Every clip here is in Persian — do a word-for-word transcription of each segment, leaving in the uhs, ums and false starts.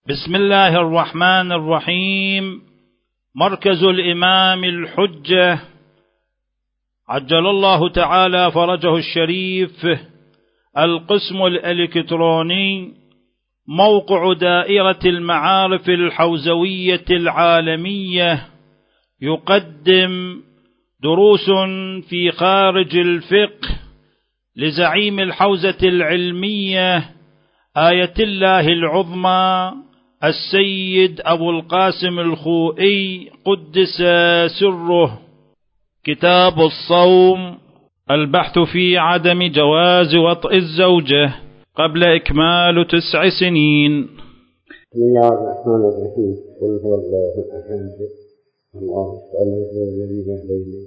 بسم الله الرحمن الرحيم. مركز الإمام الحجة عجل الله تعالى فرجه الشريف، القسم الإلكتروني، موقع دائرة المعارف الحوزوية العالمية، يقدم دروس في خارج الفقه لزعيم الحوزة العلمية آية الله العظمى السيد أبو القاسم الخوئي قدس سره. كتاب الصوم، البحث في عدم جواز وطئ الزوجة قبل إكمال تسع سنين. بسم الله الرحمن الرحيم. قل هو الله أحد الله الصمد الذي لم يلد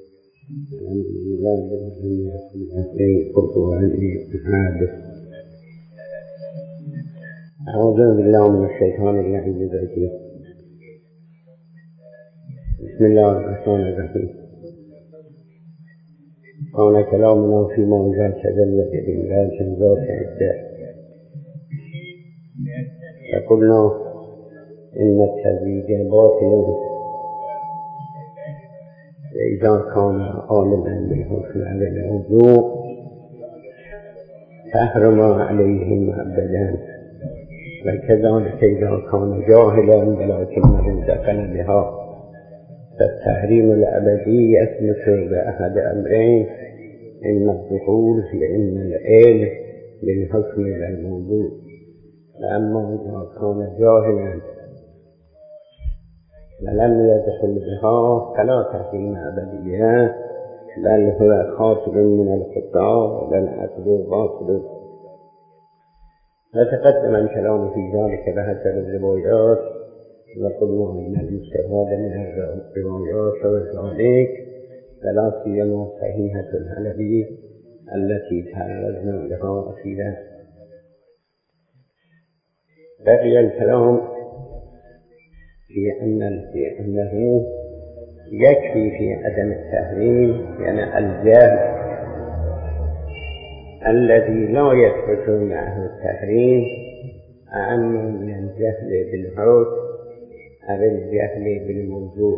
ولم يكن له كفوا أحد. أعوذ بالله من الشيطان اللعين الرجيم. بسم الله الرحمن الرحيم. كان كلامنا فيما إذا تدلت بالله ذات عدة، فقلنا إن التزويج باطل إذا كان عالما بالحكم على الموضوع فأحرم عليهم أبدا، وكذلك إذا كان جاهلا ولكنه دخل بها فالتحريم الأبدي يثبت بأحد أمرين: إما الدخول وإما العلم بالحكم على الموضوع. فأما إذا كان جاهلا ولم يدخل بها فلا تحريم أبدية، بل هو خاطر من الخطاب والعقد باطل. وتقدم الكلام في ذلك بحسب الروايات، وقلنا إن المستفاد من الروايات وذلك فلا سيما صحيحة الحلبي التي تعرضنا لها أخيرا. بقي الكلام في أن في أنه يكفي في عدم التحريم يعني الجهل الذي لا يثبت معه التحريم أعم من الجهل بالحكم أو الجهل بالموضوع.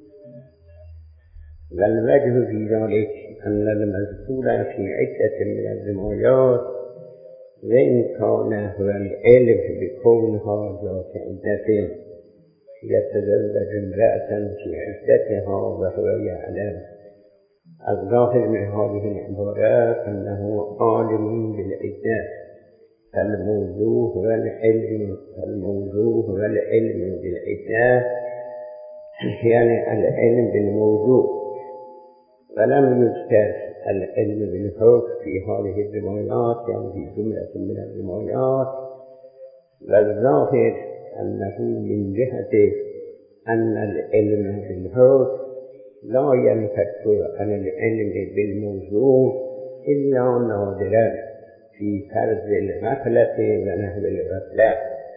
والوجه في ذلك أن المذكور في عدة من الروايات وإن كان هو العلم بكونها ذات عدة يتزوج امرأة في عدتها وهو يعلم. الظاهر من هذه العبارات أنه عالم بالعدة، فالموضوع هو العلم الموضوع هو العلم بالعدة يعني العلم بالموضوع، ولم يذكر العلم بالحكم في هذه الروايات يعني في جملة من الروايات. والظاهر أنه من جهة أن العلم بالحكم لا ينفك عن العلم بالموضوع إلا نادرا في فرض الغفلة ونحو الغفلة،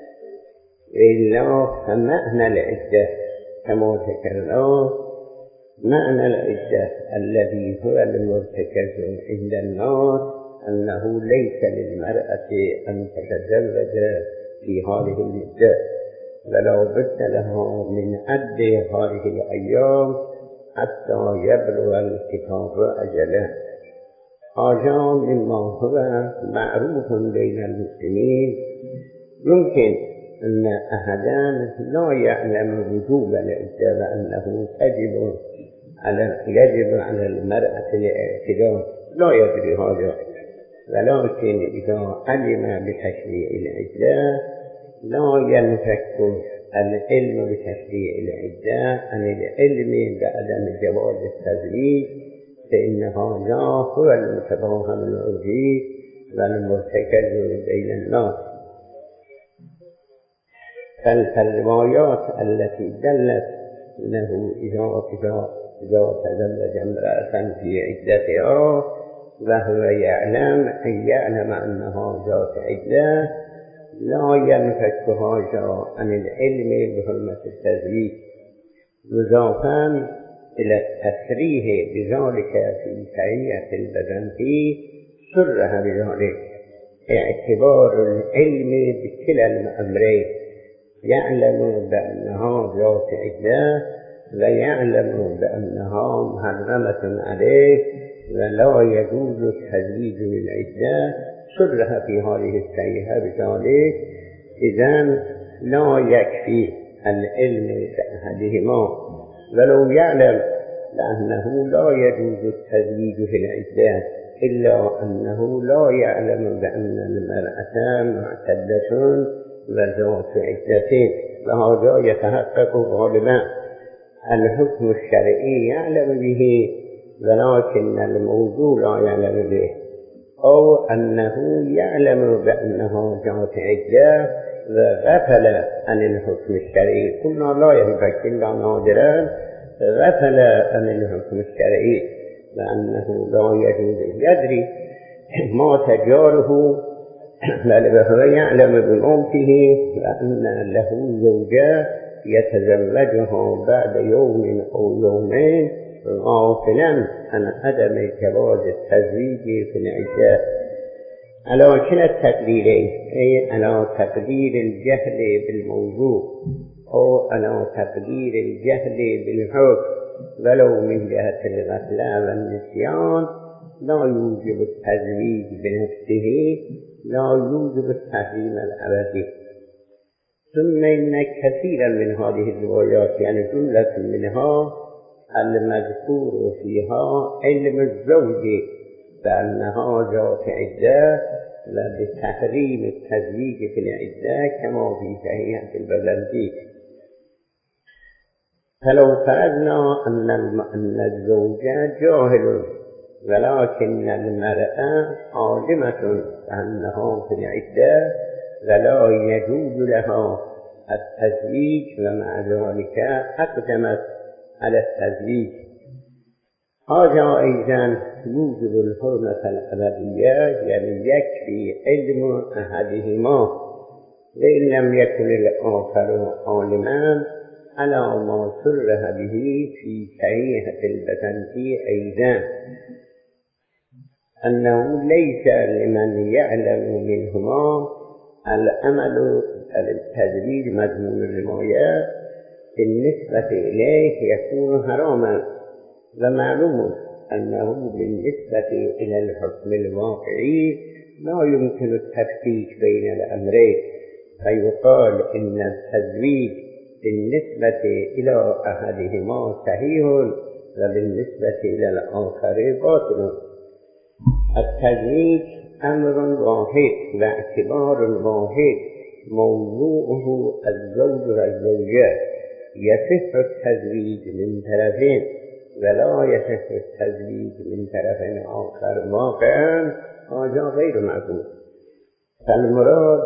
إلا فمعنى العدة كما ذكرنا معنى العدة الذي هو المرتكز عند الناس أنه ليس للمرأة أن تتزوج في هذه المدة، ولا بد لها من عد هذه الأيام حتى يبلغ الكتاب أجله. هذا مما هو معروف بين المسلمين. يمكن أن أحدا لا يعلم وجوب العدة وأنه تجب على يجب على المرأة الاعتداء، لا يدري هذا، ولكن إذا علم بتشريع العدة لا ينفك العلم بتشريع العدة عن العلم بعدم جواز التزويج، فإن هذا هو المتباهم العرفي والمرتكز بين الناس. فالروايات التي دلت أنه إذا إذا إذا تزوج امرأة في عدتها وهو يعلم أن يعلم أنها ذات عدة لا ينفك هذا عن العلم بحرمة التزويج، مضافا إلى التصريح بذلك في شريعة البزنطي صرح بذلك اعتبار العلم بكلا الأمرين، يعلم بأنها ذات عدة ويعلم بأنها محرمة عليه ولا يجوز التزويج بالعدة، صرح في هذه الصحيحة بذلك. إذن لا يكفي العلم بأحدهما ولو يعلم لأنه لا يجوز التزويج في العدة، إلا أنه لا يعلم بأن المرأة معتدة وذات عدة، وهذا يتحقق غالبا. الحكم الشرعي يعلم به ولكن الموضوع لا يعلم به، أو أنه يعلم بأنها ذات عدة وغفل عن الحكم الشرعي. قلنا لا ينبغي إلا نادرا غفل عن الحكم الشرعي لأنه لا يجوز يدري ما تجاره، بل وهو يعلم بموته لأن له زوجة يتزوجها بعد يوم أو يومين غافلا عن عدم جواز التزويج في العدة. على كلا التقديرين، أي على تقدير الجهل بالموضوع أو على تقدير الجهل بالحكم ولو من جهة الغفلة والنسيان، لا يوجب التزويج بنفسه، لا يوجب التحريم الأبدي. ثم إن كثيرا من هذه الروايات، يعني جملة منها المذكور فيها علم الزوج بأنها ذات عدة وبتحريم التزويج في العدة كما في صحيح البزنجي. فلو فرضنا أن الزوج جاهل ولكن المرأة عالمة أنها في العدة ولا يجوز لها التزويج، ومع ذلك أقدمت على التزويج، هذا أيضا يوجب الحرمة الأبدية، يعني يكفي علم أحدهما وإن لم يكن الآخر عالما، على ما صرح به في صحيحة البزنجي أيضا أنه ليس لمن يعلم منهما العمل التزويج مضمون الرواية بالنسبة إليه يكون حراما، ومعلوم أنه بالنسبة إلى الحكم الواقعي لا يمكن التفكيك بين الأمرين، فيقال إن التزويج بالنسبة إلى أحدهما صحيح وبالنسبة إلى الآخر باطل. التزويج أمر واحد واعتبار واحد، موضوعه الزوج والزوجة. يصح التزويج من طرفين ولا يصح التزويج من طرف آخر واقعا، هذا غير معقول. فالمراد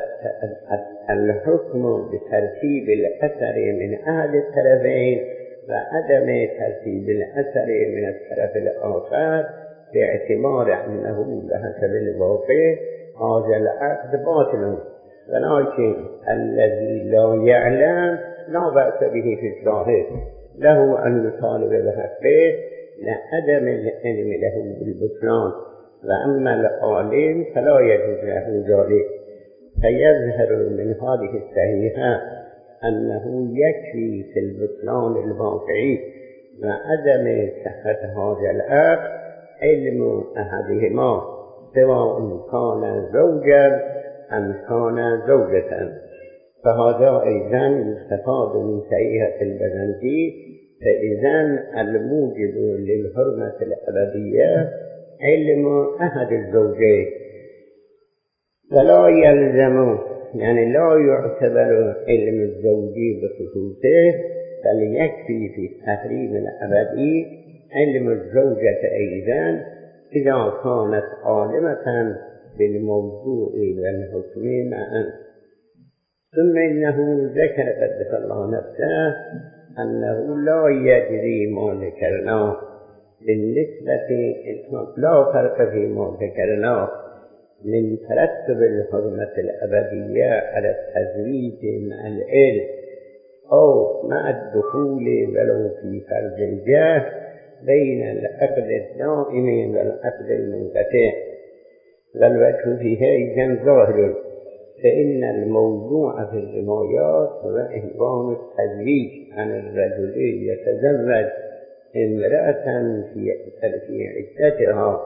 الحكم بترتيب الأثر من أحد الطرفين وعدم ترتيب الأثر من الطرف الآخر باعتبار أنه بحسب الواقع هذا العقد باطل، ولكن الذي لا يعلم لا بأس به في الظاهر، له أن يطالب بحقه لعدم العلم له بالبطلان، وأما العالم فلا يجوز له ذلك. فيظهر من هذه الصحيحة أنه يكفي في البطلان الواقعي وعدم صحة هذا العقد علم أحدهما سواء كان زوجا أم كان زوجة. فهذا أيضا يستفاد من صحيحة البزنجي. فإذن الموجب للحرمة الأبدية علم أحد الزوجين، ولا يلزم، يعني لا يعتبر علم الزوجي بخصوصه، بل يكفي في التحريم الأبدي علم الزوجة أيضا إذا كانت عالمة بالموضوع والحكم معا. ثم إنه ذكر قدس الله نفسه أنه لا يجري ما ذكرناه بالنسبة، لا فرق فيما ذكرناه من ترتب الحرمة الأبدية على التزويج مع العلم أو مع الدخول ولو في فرض الجاه بين العقد الدائم والعقد المنقطع، والوجه فيه أيضا ظاهر، فإن الموضوع في الروايات هو عنوان التزويج عن الرجل يتزوج امرأة في في عدتها.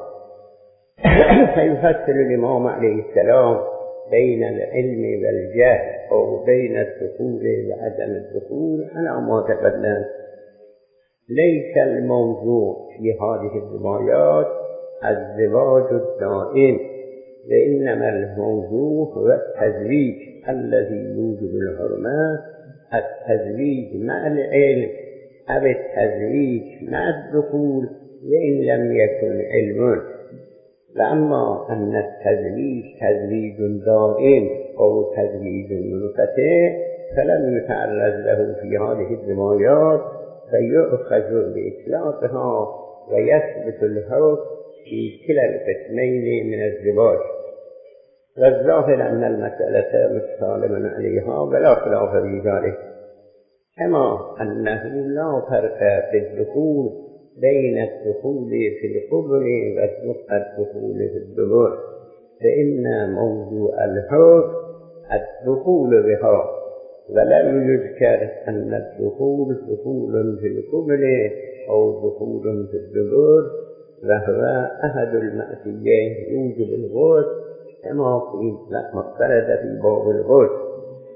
فيفسر الإمام عليه السلام بين العلم والجهل أو بين الدخول وعدم الدخول على ما تقدم. ليس الموضوع في هذه الروايات الزواج الدائم، وإنما الموضوع هو التزويج الذي يوجب الحرمة، التزويج مع العلم أو التزويج مع الدخول وإن لم يكن علم. فأما أن التزويج تزويج دائم أو تزويج منقطع فلم يتعرض له في هذه الروايات، فيؤخذ بإطلاقها ويثبت الحكم في كلا القسمين من الزواج. والظاهر أن المسألة متسالم عليها ولا خلاف في ذلك، كما أنه لا فرق في الدخول بين الدخول في القبر والدخول في الدبر، فإن موضوع الحكم الدخول بها، ولم يذكر أن الدخول دخول في القبر أو دخول في الدبر، وهو أحد المأسيين يوجب الغسل كما ورد في باب الغسل.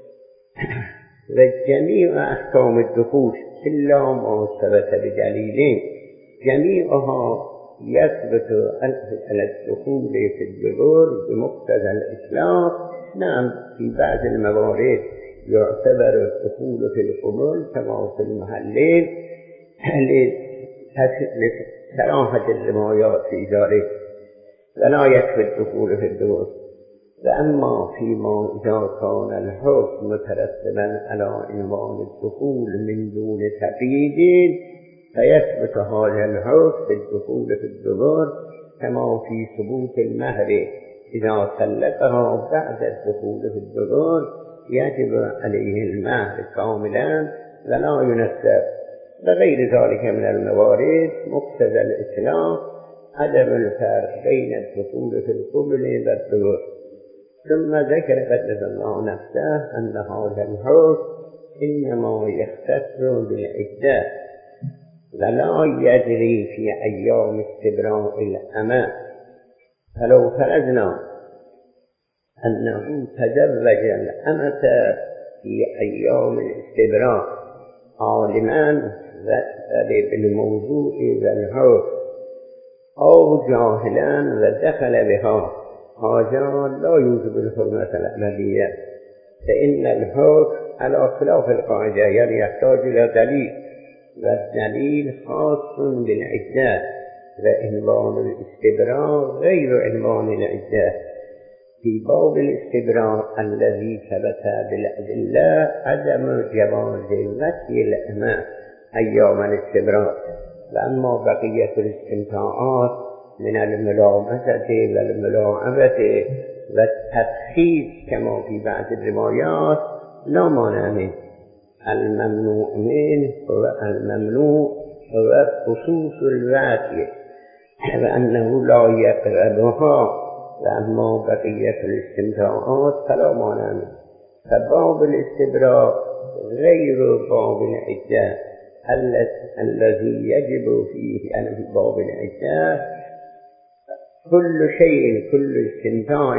وجميع أحكام الدخول إلا ما ثبت بدليلين جميعها يثبت على الدخول في الدبر بمقتضى الإسلام. نعم في بعض الموارد يعتبر الدخول في القبور كما في المحلين لصراحة الروايات في ذلك، ولا يكفي الدخول في الدبر. وأما فيما إذا كان الحكم مترتبا على عنوان الدخول من دون تقييد فيثبت هذا الحكم في الدخول في الدبر، كما في ثبوت المهر إذا طلقها بعد الدخول في الدبر يجب عليه المهر كاملا ولا ينسب. وغير ذلك من الموارد مقتضى الإسلام عدم الفرق بين الدخول في القبل والدبر. ثم ذكر قدس الله نفسه أن هذا الحكم إنما يختص بالعدة ولا يجري في أيام استبراء الأمة. فلو فرضنا أنه تزوج الأمة في أيام الاستبراء عالما بالموضوع والحكم أو جاهلا ودخل بها، هذا لا يوجب الحرمة الأبدية، فإن الحكم على خلاف القاعدة يعني يحتاج إلى دليل، والدليل خاص بالعدة، وعنوان الاستبراء غير عنوان العدة. في باب الاستبراء الذي ثبت بالأدلة عدم جواز وكي الأمة أيام الاستبراء، وأما بقية الاستمتاعات من الملامسة والملاعبة والتفخيص كما في بعض الروايات لا مانع منه. الممنوع منه هو الممنوع هو خصوص الواتي وأنه لا يقربها، وأما بقية الاستمتاعات فلا مانع منه. فباب الاستبراء غير باب العدة الذي يجب فيه أن في باب العدة كل شيء كل استمتاع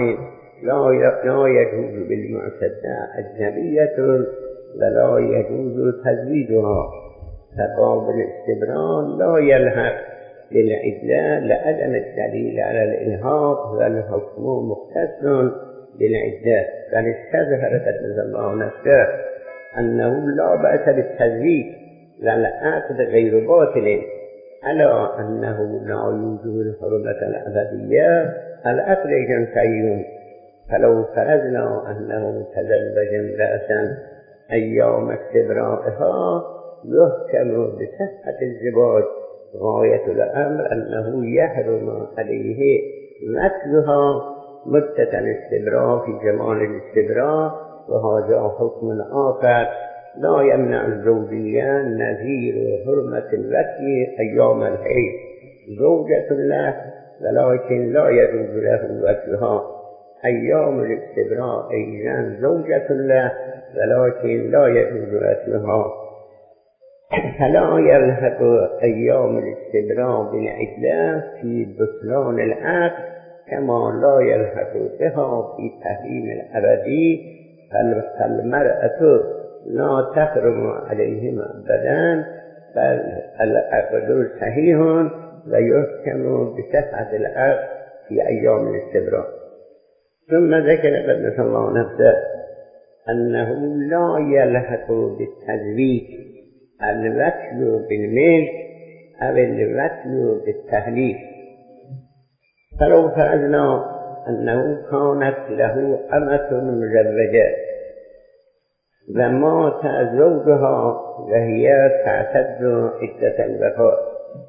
لا يجوز بالمعتدة أجنبية ولا يجوز تزويجها. فباب الاستبراء لا يلحق بالعدة لعدم الدليل على الإلحاق، والحكم مختص بالعدة. بل استظهر قدس الله نفسه أنه لا بأس بالتزويج والعقد غير باطل، على أنه لا يوجب الحرمة الأبدية العقد جنسي. فلو فرضنا أنه تزوج امرأة أيام استبراءها يحكم بصحة الزواج. غاية الأمر أنه يحرم عليه مثلها مدة الاستبراء في زمان الاستبراء، وهذا حكم آخر لا يمنع الزوجية نظير حرمة الوكي أيام الحيض. زوجة له ولكن لا يجوز له وكيها، ایام الاستبراء ایضا زوجة له ولكن لا يجوز وصلها، فلا يلحق أيام الاستبراء بالعدة في بطلان العقد كما لا يلحق بها في تحريم الأبدي، فالمرأة لا تحرم عليهما أبدا، بل العقد صحيح ويحكم بصحة العقد في أيام الاستبراء. ثم ذكر قدس الله نفسه أنه لا يلحق بالتزويج الوصل بالملك أو الوصل بالتهليل. فلو فرضنا أنه كانت له أمة مزوجة ومات زوجها وهي تعتد عدة الوفاة،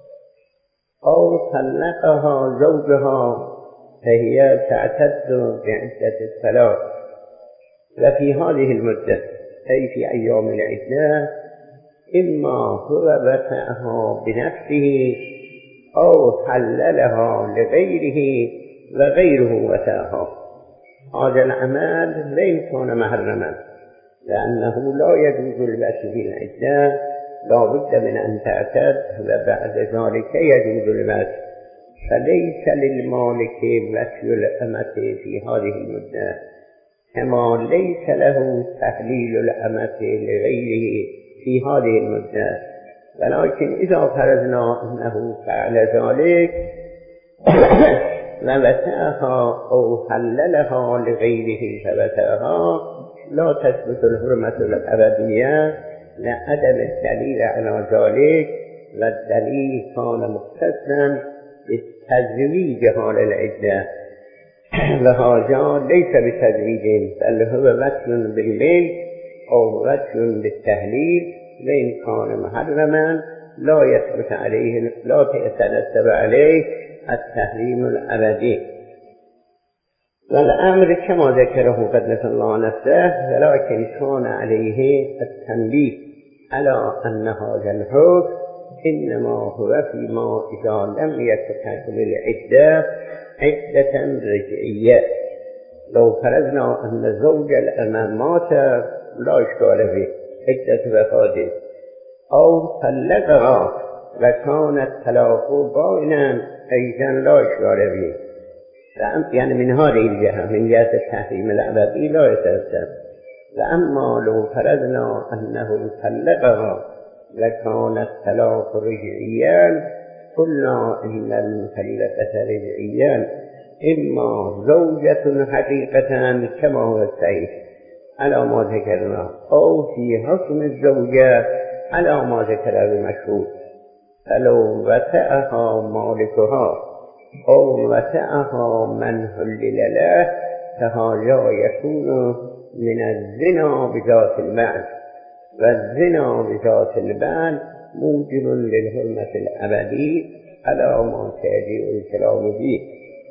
أو طلقها زوجها فهي تعتد بعدة الطلاق، وفي هذه المدة أي في أيام العدة إما هو وطأها بنفسه أو حللها لغيره وغيره وطأها. هذا العمل وإن كان محرما، لأنه لا يجوز الوصل في العدة، لا بد من أن تعتد وبعد ذلك يجوز الوصل، فليس للمالك وصل الأمة في هذه المدة، كما ليس له تحليل الأمة لغيره في هذه المدة. ولكن إذا فرضنا أنه فعل ذلك ووطأها أو حللها لغيره فوطأها، لا تثبت الحرمة الأبدية لعدم الدليل على ذلك، والدليل كان مختصا بالتزويج حال العدة، وهذا ليس بتزويج بل هو وصل بالملك أو وصل بالتهليل، وإن كان محرما لا يثبت عليه لا يترتب عليه التحريم الأبدي. والأمر كما ذكره قدس الله نفسه، ولكن كان عليه التنبيه على أن هذا الحكم إنما هو فيما إذا لم يتكمل العدة عدة رجعية. لو فرضنا أن زوج الأمام مات لا إشكال فيه عدة وفاته، أو طلقها وكان الطلاق بائنا أيضا لا إشكال فيه، يعني من هذه الجهة من جهة التحريم الأبدي لا يترتب. وأما لو فرضنا أنه طلقها وكان الطلاق رجعيا، قلنا إن المطلقة رجعيا إما زوجة حقيقة كما هو الصحيح على ما ذكرنا، أو في حكم الزوجة على ما ذكر المشهور. فلو وطأها مالكها أو وطأها من حلل له فهذا يكون من الزنا بذات المال، والزنا بذات المال موجب للحرمة الأبدي على ما سيجيء الكلام فيه.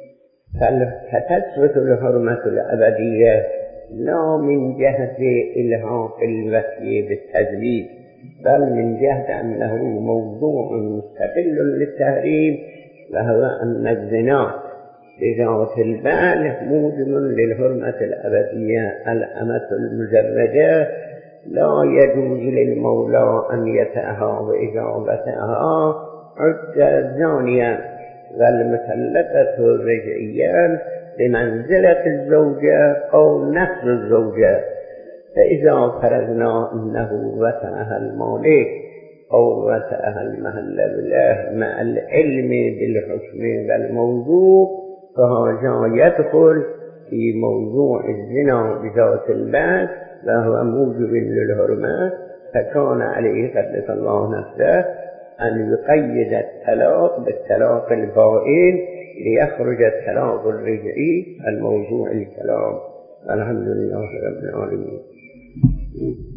فتثبت الحرمة الأبدية لا من جهة إلحاق الوصل بالتزويج، بل من جهة أنه موضوع مستقل للتحريم، وهو أن الزنا بذات المال موجب للحرمة الأبدية. الأمة المزوجة لا يجوز للمولى أن يطأها، وإذا وطأها عد زانيا، والمطلقة رجعيا بمنزلة الزوجة أو نفس الزوجة. فإذا فرضنا أنه وطأها المالك أو وطأها المحل له مع العلم بالحكم والموضوع، فهذا يدخل في موضوع الزنا بذات المال، وهو موجب للحرمة. فكان عليه قدس الله نفسه أن يقيد الطلاق بالطلاق البائن ليخرج الطلاق الرجعي الموضوع الكلام. الحمد لله رب العالمين.